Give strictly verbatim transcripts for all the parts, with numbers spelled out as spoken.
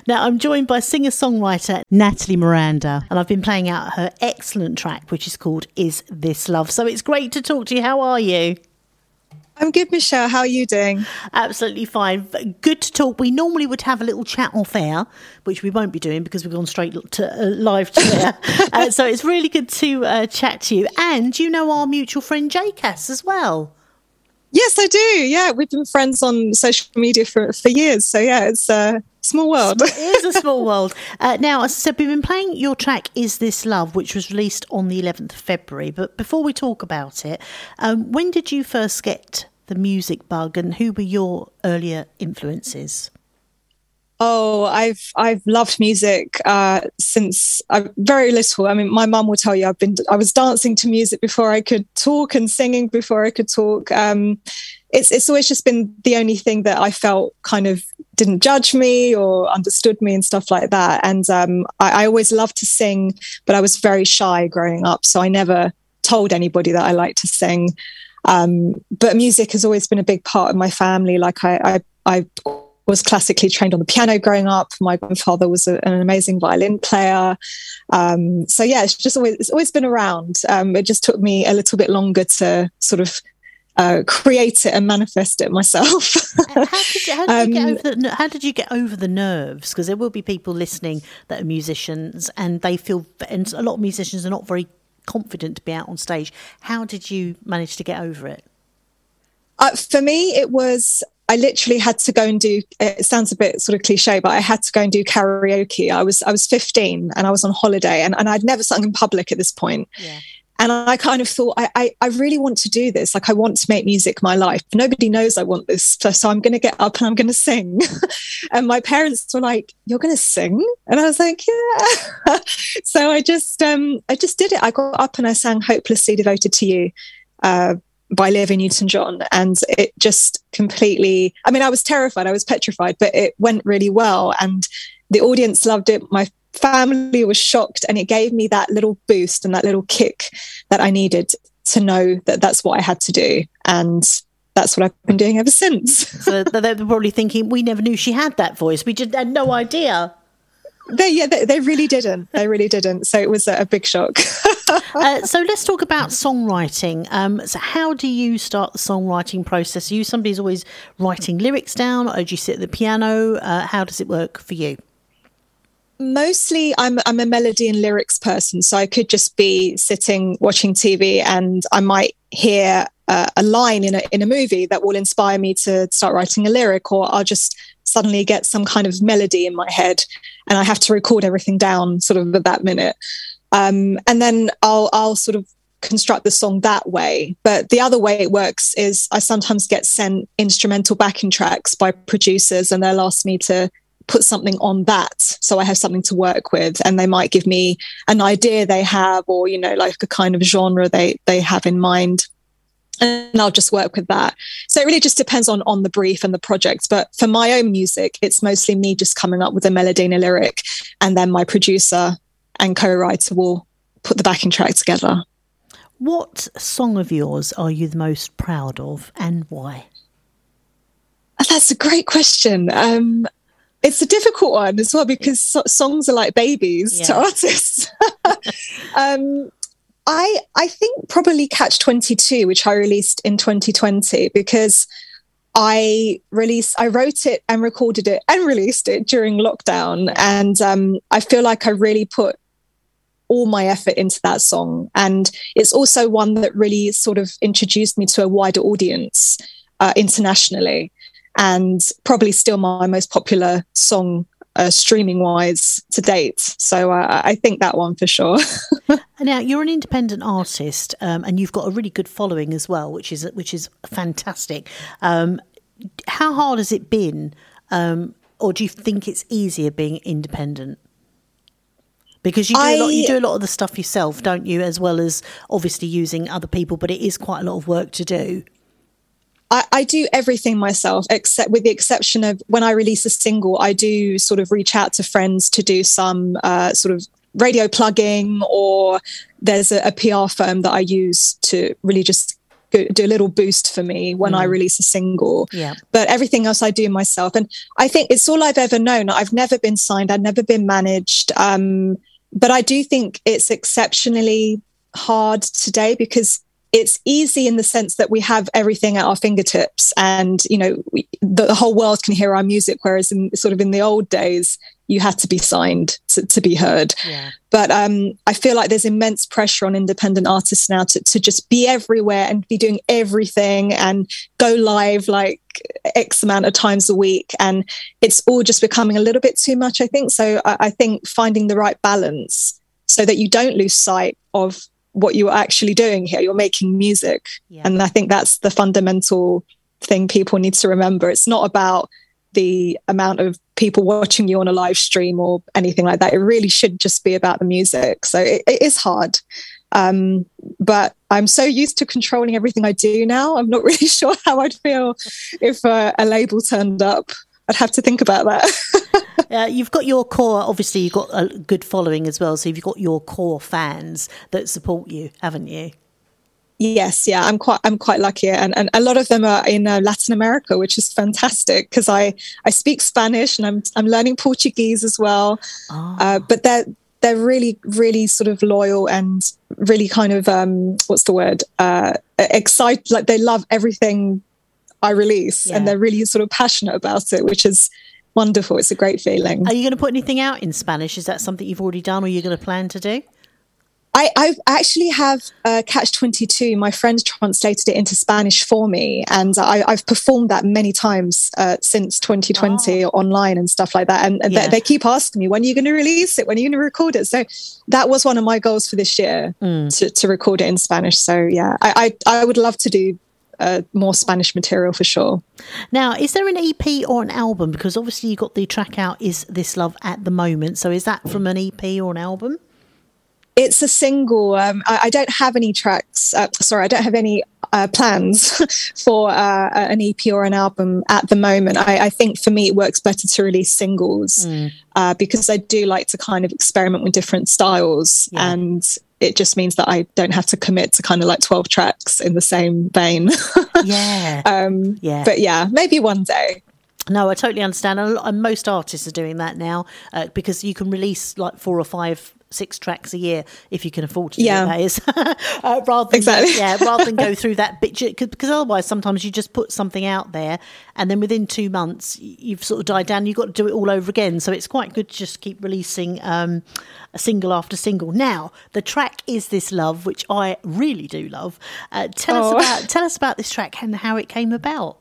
Now, I'm joined by singer-songwriter Natalie Miranda, and I've been playing out her excellent track, which is called Is This Love? So it's great to talk to you. How are you? I'm good, Michelle. How are you doing? Absolutely fine. Good to talk. We normally would have a little chat off air, which we won't be doing because we've gone straight to uh, live to air. uh, so it's really good to uh, chat to you. And you know our mutual friend J Cass as well. Yes, I do. Yeah, we've been friends on social media for, for years. So yeah, it's a small world. It is a small world. Uh, now, as I said, we've been playing your track Is This Love, which was released on the eleventh of February. But before we talk about it, um, when did you first get the music bug and who were your earlier influences? Oh, I've I've loved music uh, since I'm very little. I mean, my mum will tell you I've been I was dancing to music before I could talk and singing before I could talk. Um, it's it's always just been the only thing that I felt kind of didn't judge me or understood me and stuff like that. And um, I, I always loved to sing, but I was very shy growing up, so I never told anybody that I liked to sing. Um, but music has always been a big part of my family. Like I, I, I was classically trained on the piano growing up. My grandfather was a, an amazing violin player. Um, so yeah, it's just always, it's always been around. Um, it just took me a little bit longer to sort of uh, create it and manifest it myself. how, did you, how, did you get over the, how did you get over the nerves? Because there will be people listening that are musicians and they feel, and a lot of musicians are not very confident to be out on stage. How did you manage to get over it? Uh, for me, it was, I literally had to go and do, it sounds a bit sort of cliche, but I had to go and do karaoke. I was I was fifteen and I was on holiday and, and I'd never sung in public at this point. Yeah. And I kind of thought, I, I, I really want to do this. Like, I want to make music my life. Nobody knows I want this. So, so I'm going to get up and I'm going to sing. And my parents were like, you're going to sing? And I was like, yeah. So I just, um, I just did it. I got up and I sang Hopelessly Devoted to You uh, by Olivia Newton-John. And it just completely, I mean, I was terrified. I was petrified, but it went really well. And the audience loved it. My family was shocked, and it gave me that little boost and that little kick that I needed to know that that's what I had to do, and that's what I've been doing ever since. So they're probably thinking, we never knew she had that voice, we just had no idea. They, yeah, they, they really didn't. They really didn't. So it was a, a big shock. uh, so let's talk about songwriting. Um, so how do you start the songwriting process? Are you somebody who's always writing lyrics down, or do you sit at the piano? Uh, how does it work for you? Mostly I'm I'm a melody and lyrics person, so I could just be sitting watching T V and I might hear uh, a line in a in a movie that will inspire me to start writing a lyric, or I'll just suddenly get some kind of melody in my head and I have to record everything down sort of at that minute. Um, and then I'll I'll sort of construct the song that way. But the other way it works is I sometimes get sent instrumental backing tracks by producers and they'll ask me to put something on that, so I have something to work with, and they might give me an idea they have, or you know, like a kind of genre they they have in mind, and I'll just work with that. So it really just depends on on the brief and the project. But for my own music, it's mostly me just coming up with a melody and a lyric, and then my producer and co-writer will put the backing track together. What song of yours are you the most proud of, and why? That's a great question. Um, It's a difficult one as well, because so- songs are like babies yeah. to artists. um, I I think probably Catch twenty-two, which I released in twenty twenty, because I released, I wrote it and recorded it and released it during lockdown, and um, I feel like I really put all my effort into that song, and it's also one that really sort of introduced me to a wider audience uh, internationally. And probably still my most popular song uh, streaming wise to date. So uh, I think that one for sure. Now, you're an independent artist um, and you've got a really good following as well, which is which is fantastic. Um, how hard has it been? Um, or do you think it's easier being independent? Because you do, I, a lot, you do a lot of the stuff yourself, don't you? As well as obviously using other people, but it is quite a lot of work to do. I, I do everything myself, except with the exception of when I release a single, I do sort of reach out to friends to do some uh, sort of radio plugging, or there's a, a P R firm that I use to really just go, do a little boost for me when mm. I release a single. Yeah. But everything else I do myself. And I think it's all I've ever known. I've never been signed. I've never been managed. Um, but I do think it's exceptionally hard today because it's easy in the sense that we have everything at our fingertips and, you know, we, the, the whole world can hear our music. Whereas in sort of in the old days, you had to be signed to, to be heard. Yeah. But um, I feel like there's immense pressure on independent artists now to, to just be everywhere and be doing everything and go live like X amount of times a week. And it's all just becoming a little bit too much, I think. So I, I think finding the right balance so that you don't lose sight of what you're actually doing here. You're making music. Yeah. And I think that's the fundamental thing people need to remember. It's not about the amount of people watching you on a live stream or anything like that. It really should just be about the music. So it, it is hard. Um, but I'm so used to controlling everything I do now. I'm not really sure how I'd feel if uh, a label turned up. I'd have to think about that. Uh, you've got your core, obviously you've got a good following as well. So you've got your core fans that support you, haven't you? Yes, yeah, I'm quite, I'm quite lucky, and and a lot of them are in uh, Latin America, which is fantastic because I, I speak Spanish and I'm I'm learning Portuguese as well. Oh. Uh, but they're they're really really sort of loyal and really kind of um what's the word uh excited, like they love everything I release, yeah. and they're really sort of passionate about it, which is wonderful. It's a great feeling. Are you going to put anything out in Spanish? Is that something you've already done or you're going to plan to do? I I actually have uh, Catch twenty-two. My friend translated it into Spanish for me, and I, I've performed that many times uh, since twenty twenty oh. online and stuff like that. And, and yeah. they, they keep asking me, when are you going to release it? When are you going to record it? So that was one of my goals for this year, mm. to, to record it in Spanish. So yeah, I, I, I would love to do Uh, more Spanish material for sure. Now, is there an E P or an album? Because obviously you got the track out, Is This Love, at the moment. So is that from an E P or an album? It's a single. Um, I, I don't have any tracks. Uh, sorry, I don't have any uh, plans for uh, an E P or an album at the moment. I, I think for me, it works better to release singles mm. uh, because I do like to kind of experiment with different styles, yeah. and it just means that I don't have to commit to kind of like twelve tracks in the same vein. yeah. Um, yeah. But yeah, maybe one day. No, I totally understand. And most artists are doing that now uh, because you can release like four or five, six tracks a year if you can afford to. Yeah, do that is uh, rather than exactly. yeah, rather than go through that bit, because otherwise sometimes you just put something out there and then within two months you've sort of died down. You've got to do it all over again. So it's quite good to just keep releasing um, a single after single. Now the track Is This Love, which I really do love. Uh, tell oh. us about tell us about this track and how it came about.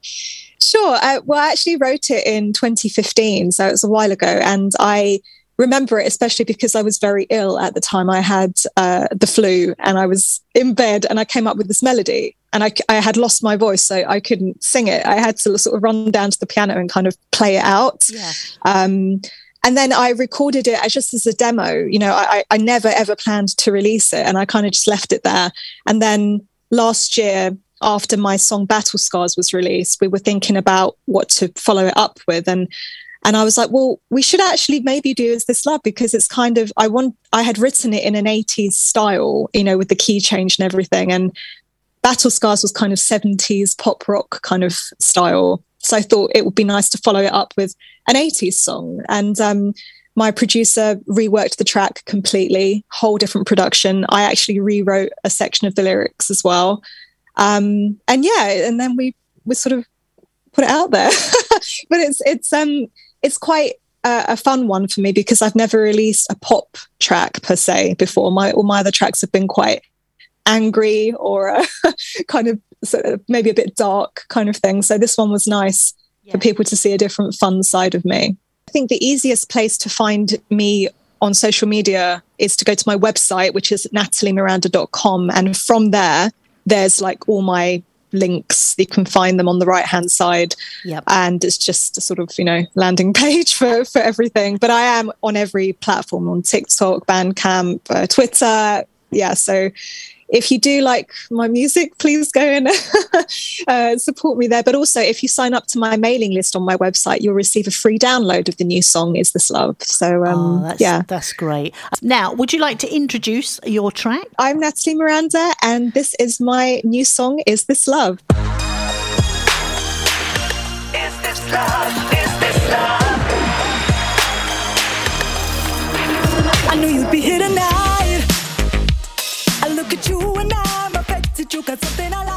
Sure. Uh, well, I actually wrote it in twenty fifteen, so it was a while ago, and I remember it especially because I was very ill at the time. I had uh, the flu and I was in bed and I came up with this melody and I, I had lost my voice, so I couldn't sing it. I had to sort of run down to the piano and kind of play it out. Yeah. Um, and then I recorded it as just as a demo. You know, I, I never ever planned to release it, and I kind of just left it there. And then last year, after my song Battle Scars was released, we were thinking about what to follow it up with. And And I was like, well, we should actually maybe do Is This Love, because it's kind of, I want, I had written it in an eighties style, you know, with the key change and everything. And Battle Scars was kind of seventies pop rock kind of style. So I thought it would be nice to follow it up with an eighties song. And um, my producer reworked the track completely, whole different production. I actually rewrote a section of the lyrics as well. Um, and yeah, and then we, we sort of put it out there. But it's, it's, um, It's quite a, a fun one for me because I've never released a pop track per se before. My all my other tracks have been quite angry or uh, kind of, sort of maybe a bit dark kind of thing. So this one was nice yeah. for people to see a different fun side of me. I think the easiest place to find me on social media is to go to my website, which is natalie miranda dot com. And from there, there's like all my links. You can find them on the right hand side. Yep. And it's just a sort of, you know, landing page for, for everything. But I am on every platform, on TikTok, Bandcamp, uh, Twitter. Yeah. So if you do like my music, please go and uh, support me there. But also, if you sign up to my mailing list on my website, you'll receive a free download of the new song, Is This Love? So, um, oh, that's, yeah. That's great. Now, would you like to introduce your track? I'm Natalie Miranda, and this is my new song, Is This Love? Is this love? Is this love? I knew you'd be here tonight. I look at you and I'm affected. You got something I like.